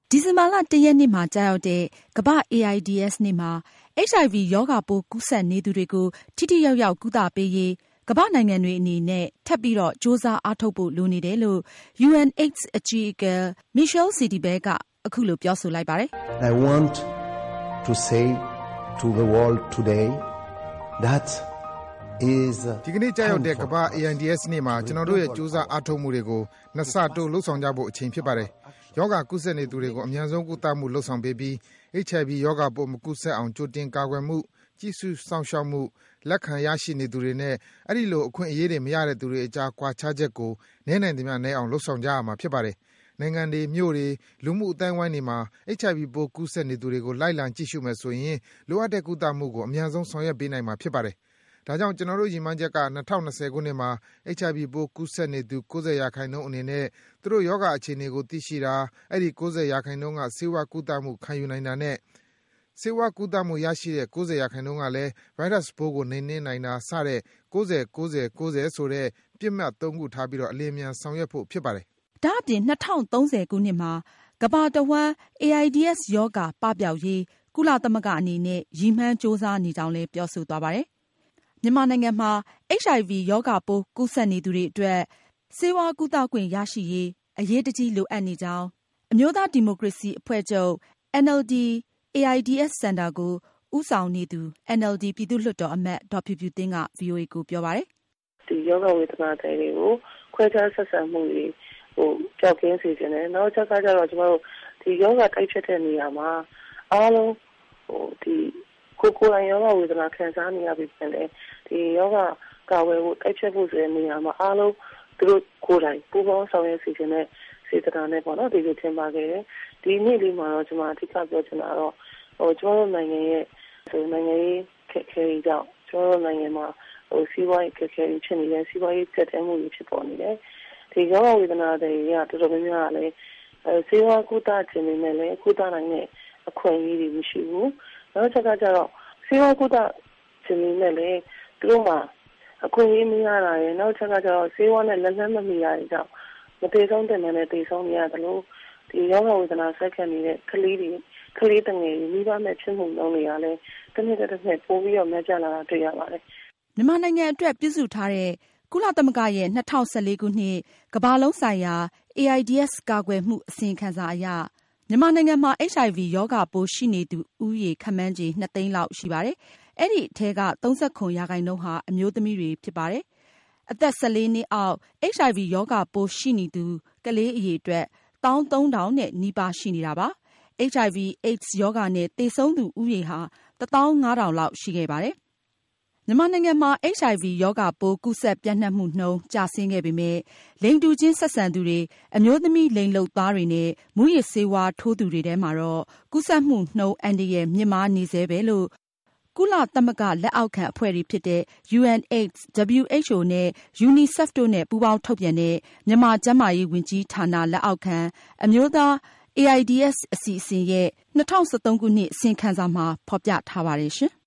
ဒီဇင်ဘာလ1 ရက်နေ့မှာကြာရောက်တဲ့ကမ္ဘာ့ AIDS နေ့မှာ HIV ရောဂါပိုးကူးစက်နေသူတွေကိုထိထိရောက်ရောက်ကုသပေးရေးကမ္ဘာ့နိုင်ငံတွေအနေနဲ့ထပ်ပြီးတော့စ조사အားထုတ်ဖို့လိုနေတယ်လို့ UNAIDS အကြီးအကဲ Michel Sidibé ကအခုလိုပြောဆိုလိုက်ပါတယ် I want to say to the world today that ဒီကနေ့ကြာရောက်တဲ့ကမ္ဘာ AIDS နေ့မှာကျွန်တော်တို့ရဲ့စ조사အားထုတ်မှုတွေကိုနှစ်ဆတိုးလှုပ်ဆောင်ကြဖို့အချိန်ဖြစ်ပါတယ်။ယောဂကုသနေသူတွေကိုအများဆုံးကုသမှုလှုပ်ဆောင်ပေးပြီး HIV ယောဂပိုးမကူးစက်အောင်ကြိုတင်ကာကွယ်မှုကြီးစုစောင့်ရှောက်မှုလက်ခံရရှိနေသူတွေနဲ့အဲ့ဒီလိုအခွင့်အရေးတွေမရတဲ့သူတွေအကြားကွာခြားချက်ကိုနည်းနိုင်သမျှနည်းအောင်လှုပ်ဆောင်ကြရမှာဖြစ်ပါတယ်။နိုင်ငံတွေမြို့တွေလူမှုအတိုင်းဝိုင်းတွေမှာ HIV ပိုးကူးစက်နေသူတွေကိုလိုက်လံကြည့်ရှုမယ်ဆိုရင်လိုအပ်တဲ့ကုသမှုကိုအများဆုံးဆောင်ရွက်ပေးနိုင်မှာဖြစ်ပါတယ်။ဒါကြောင့်ကျွန်တော်တို့ရည်မှန်းချက်က2020ခုနှစ်မှာ HIV ပိုးကူးစက်နေသူ90% အနေနဲ့သူတို့ယောဂအခြေအနေကိုသိရှိတာအဲ့ဒီ90% ကဆေးဝါးကုသမှုခံယူနိုင်တာနဲ့ဆေးဝါးကုသမှုရရှိတဲ့90% ကလည်းဗိုင်းရပ်စ်ပိုးကိုနှိမ်နင်းနိုင်တာစတဲ့90-90-90ဆိုတဲ့ပြစ်မှတ်3ခုထားပြီးတော့အလင်းမြန်ဆောင်ရွက်ဖို့ဖြစ်ပါတယ်။ဒါအပြင်2030ခုနှစ်မှာကမ္ဘာတဝန်း AIDS ရောဂါပပျောက်ရေးကုလသမဂ္ဂအနေနဲ့ရည်မှန်းစ조사နေကြောင်းလည်းပြောဆိုသွားပါတယ်။မြန်မာနိုင်ငံမှာ HIV ရောဂါပိုးကူးစက်နေသူတွေအတွက်ဆေးဝါးကုသခွင့်ရရှိရေးအရေးတကြီးလိုအပ်နေကြောင်းအမျိုးသားဒီမိုကရေစီအဖွဲ့ချုပ် NLD AIDS Center ကိုဦးဆောင်နေသူ NLD ပြည်သူ့လွှတ်တော်အမတ်ဒေါ်ဖြူဖြူသင်းက VOA ကိုပြောပါတယ်။ဒီယောဂဝေဒနာတွေကိုခွဲခြားဆက်ဆံမှုတွေကြောက်ကင်းစေခြင်းနဲ့နောက်ချက်ကကျတော့ကျွန်တော်တို့ဒီယောဂတိုက်ဖြစ်တဲ့နေရာမှာအားလုံးဒီကိုယ်တိုင်ယောဂဝေဒနာခံစားနေရပြီဖြစ်တယ်ဒီယောဂကာဝယ်ဖို့တိုက်ဖြတ်ဖို့ဆိုတဲ့နေရာမှာအားလုံးသူတို့ကိုယ်တိုင်ပူးပေါင်းဆောင်ရွက်စီခြင်းနဲ့စေတနာနဲ့ပေါ့နော်ဒီလိုထင်ပါခဲ့တယ်ဒီနေ့လေးမှာတော့ကျွန်မအဓိကပြောချင်တာတော့ကျွန်တော်တို့နိုင်ငံရဲ့နိုင်ငံရေးခက်ခဲရေးကြောင့်ကျွန်တော်တို့နိုင်ငံမှာစီးပွားရေးခက်ခဲရေးဖြစ်နေတယ်စီးပွားရေးတက်တဲ့မှုတွေဖြစ်ပေါ်နေတယ်ဒီယောဂဝေဒနာတွေကတော်တော်များများလည်းဆေးဝါးကုသခြင်းတွေနဲ့လည်းကုသနိုင်တဲ့အခွင့်အရေးတွေမရှိဘူးနောက်ချက်ကကျတော့ဆေးဝါးကုသခြင်းတွေနဲ့လည်းသူတို့မှာအခွင့်အရေးမရတာရယ်နောက်ချက်ကကျတော့ဆေးဝါးနဲ့လက်နက်မမီရတဲ့ကြောင့်မတည်ဆုံးတဲ့နဲ့တည်ဆုံးနေရတယ်လို့ဒီယောဂဝေဒနာဆက်ခံနေတဲ့ကလေးတငယ်တွေမိဘမဲ့ဖြစ်မှုလုံးတွေကလည်းတစ်နှစ်ပိုပြီးတော့များကြလာတာတွေ့ရပါတယ်မြန်မာနိုင်ငံအတွက်ပြုစုထားတဲ့ကုလသမဂ္ဂရဲ့2014ခုနှစ်ကမ္ဘာလုံးဆိုင်ရာ AIDS ကာကွယ်မှုအစီရင်ခံစာအရမြန်မာနိုင်ငံမှာ HIV ရောဂါပိုးရှိနေသူဦးရေခန့်မှန်းခြေ2သိန်းလောက်ရှိပါတယ်။အဲ့ဒီအထဲက39% ဟာအမျိုးသမီးတွေဖြစ်ပါတယ်။အသက်14နှစ်အောက် HIV ရောဂါပိုးရှိနေသူကလေးအရေအတွက်13,000နဲ့နီးပါးရှိနေတာပါ။ HIV/AIDS ရောဂါနဲ့သေဆုံးသူဦးရေဟာ15,000လောက်ရှိခဲ့ပါတယ်။မြန်မာနိုင်ငံမှာ HIV ရောဂါပိုးကူးစက်ပြန့်နှံ့မှုနှုန်းကျဆင်းခဲ့ပေမဲ့လိင်တူချင်းဆက်ဆံသူတွေအမျိုးသမီးလိင်လုပ်သားတွေနဲ့မူးယစ်ဆေးဝါးထိုးသူတွေထဲမှာတော့ကူးစက်မှုနှုန်းအန္တရာယ်မြင့်မားနေဆဲပဲလို့ကုလသမဂ္ဂလက်အောက်ခံအဖွဲ့တွေဖြစ်တဲ့ UNAIDS, WHO နဲ့ UNICEF တို့နဲ့ပူးပေါင်းထုတ်ပြန်တဲ့မြန်မာကျန်းမာရေးဝန်ကြီးဌာနလက်အောက်ခံအမျိုးသား AIDS အစီအစဉ်ရဲ့2013ခုနှစ်အစီရင်ခံစာမှာဖော်ပြထားပါတယ်ရှင်။